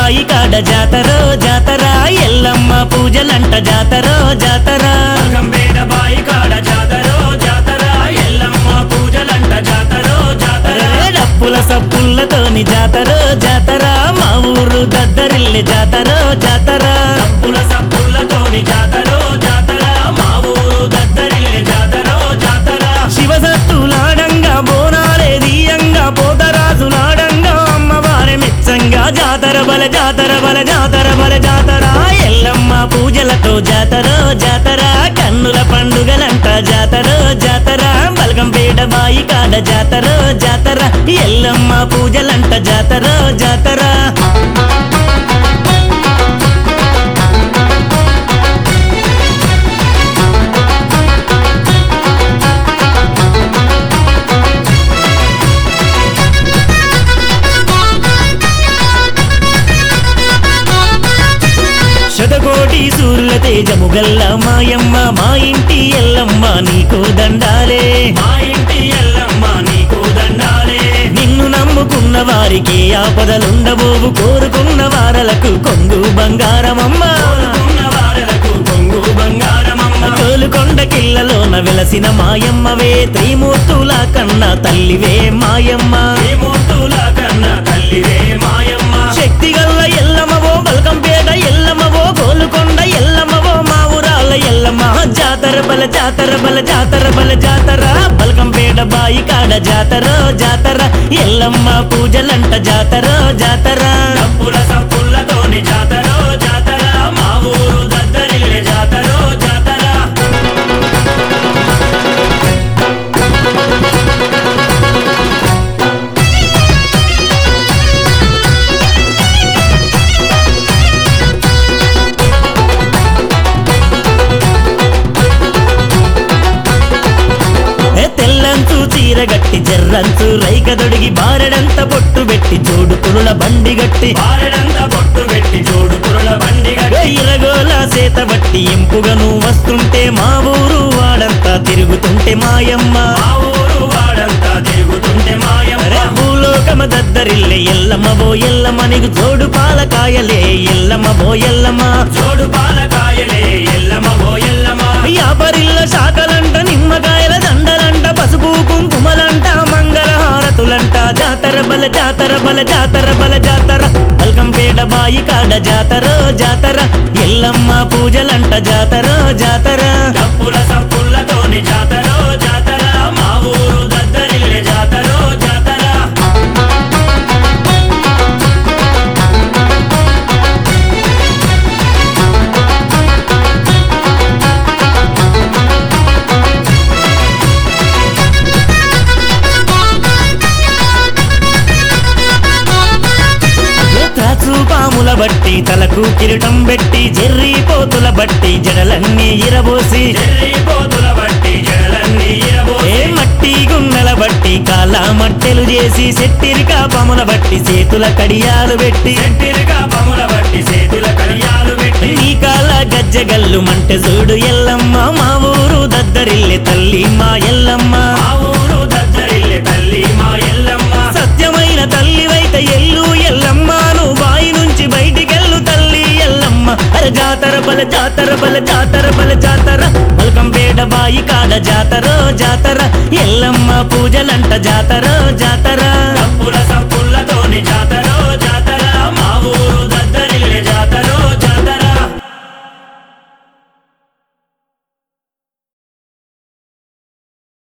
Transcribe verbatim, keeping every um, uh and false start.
బాయి కాడ జాతర జాతర ఎల్లమ్మ పూజలంట జాతర జాతర బల్కంపేట బాయి కాడ జాతర జాతర ఎల్లమ్మ పూజలంట జాతర జాతర డప్పుల సప్పులతోని జాతర జాతర మా ఊరు దద్దరిల్లె జాతర జాతర డప్పుల సప్పులతోని జాతర జాతర మా ఊరు దద్దరిల్లె జాతర జాతర శివసత్తులాడంగా బోనాలే దీయంగా పోతరాజులాడంగా అమ్మవారి మెచ్చంగా జాతర బల జాతర బల జాతర బల జాతర ఎల్లమ్మ పూజలతో జాతర జాతర కన్నుల పండుగలంట జాతర జాతర బల్కంపేట బాయి కాడ జాతర జాతర ఎల్లమ్మ పూజలంట జాతర జాతర శతకోటి సూర్యుల తేజము గల్ల మాయమ్మ మా ఇంటి ఎల్లమ్మ నీకు దండాలే మా ఇంటి ఎల్లమ్మ నీకు దండాలే నిన్ను నమ్ముకున్న వారికి ఆపదలుండబోవు కోరుకున్న వారలకు కొంగు బంగారమమ్మ కోరుకున్న వారలకు కొంగు బంగారమమ్మ తోలుకొండ కిల్లలోన వెలసిన మాయమ్మవే త్రిమూర్తుల కన్నా తల్లివే మాయమ్మ త్రిమూర్తుల కన్నా తల్లివే మాయమ్మ శక్తి గల్ల ఎల్లమ్మవో బల్కంపేట ఎల్లమ్మవో గోలుకొండ ఎల్లమ్మవో మా ఊరాల ఎల్లమ్మ జాతర బల జాతర బల జాతర బల జాతర బల్కంపేట బాయి కాడ జాతర జాతర ఎల్లమ్మ పూజలంట జాతర జాతర డప్పుల సప్పులతోని జాతర జాతర మా ఊరు దద్దరిల్లె జాతర జాతర తెల్లంచు చీరగట్టి జర్రంచు రైకదొడిగి బారెడంత బొట్టు పెట్టి జోడు పురుల బండి గట్టి బారెడంత బొట్టు పెట్టి జోడు పురుల బండి గట్టి ఇరగోల సేత బట్టి ఇంపుగను వస్తుంటే మా ఊరు వాడంతా తిరుగుతుంటే మాయమ్మ మా ఊరు వాడంతా తిరుగుతుంటే మాయమ్మ భూలోకమ దద్దరిల్లే ఎల్లమ్మ బో ఎల్లమ్మ నీకు జోడు పాలకాయలే ఎల్లమ్మ బో ఎల్లమ్మ జోడు పాలకాయలే ఎల్లమ్మ ఓ ఎల్లమ్మ యాపరిల్ల శాఖలంట నిమ్మకాయల దండలంట పసుపు కుంకుమలంట మంగళహారతులంట జాతర బల జాతర బల జాతర బల జాతర బల్కంపేట బాయి కాడ జాతర జాతర ఎల్లమ్మ పూజలంట జాతర జాతర డప్పుల సప్పులతోని జాతర జాతర మా ఊరు దద్దరిల్లె జాతర జాతర త్రాచు పాముల బట్టి తలకు కిరీటం పెట్టి జెర్రీ పోతుల బట్టి జడలన్నీ ఇరబోసి చెర్రి పోతుల బట్టి జడలన్నీ ఏ ఇరబోసి మట్టి గున్నెల బట్టి కాళ్ళ మట్టెలు చేసి సెట్టిరికా పాముల బట్టి చేతుల కడియాలు పెట్టి చెట్టిరిగా పముల బట్టి చేతుల కడియాలు పెట్టి నీ కాళ్ళ గజ్జగల్లు మంటె చూడు ఎల్లమ్మ మా ఊరు దద్దరిల్లె తల్లి మా ఎల్లమ్మ మా ఊరు దద్దరిల్లె తల్లి మా ఎల్లమ్మ సత్యమైన తల్లివైతే ఎల్లు ఎల్లమ్మ నువ్వు బాయి నుంచి బయటికెళ్ళు తల్లి ఎల్లమ్మ అరే జాతర బల జాతర బల జాతర బల జాతర బల్కంపేట బాయి కాడ జాతర జాతర ఎల్లమ్మ పూజలంట జాతర జాతర డప్పుల సప్పులతోని జాతర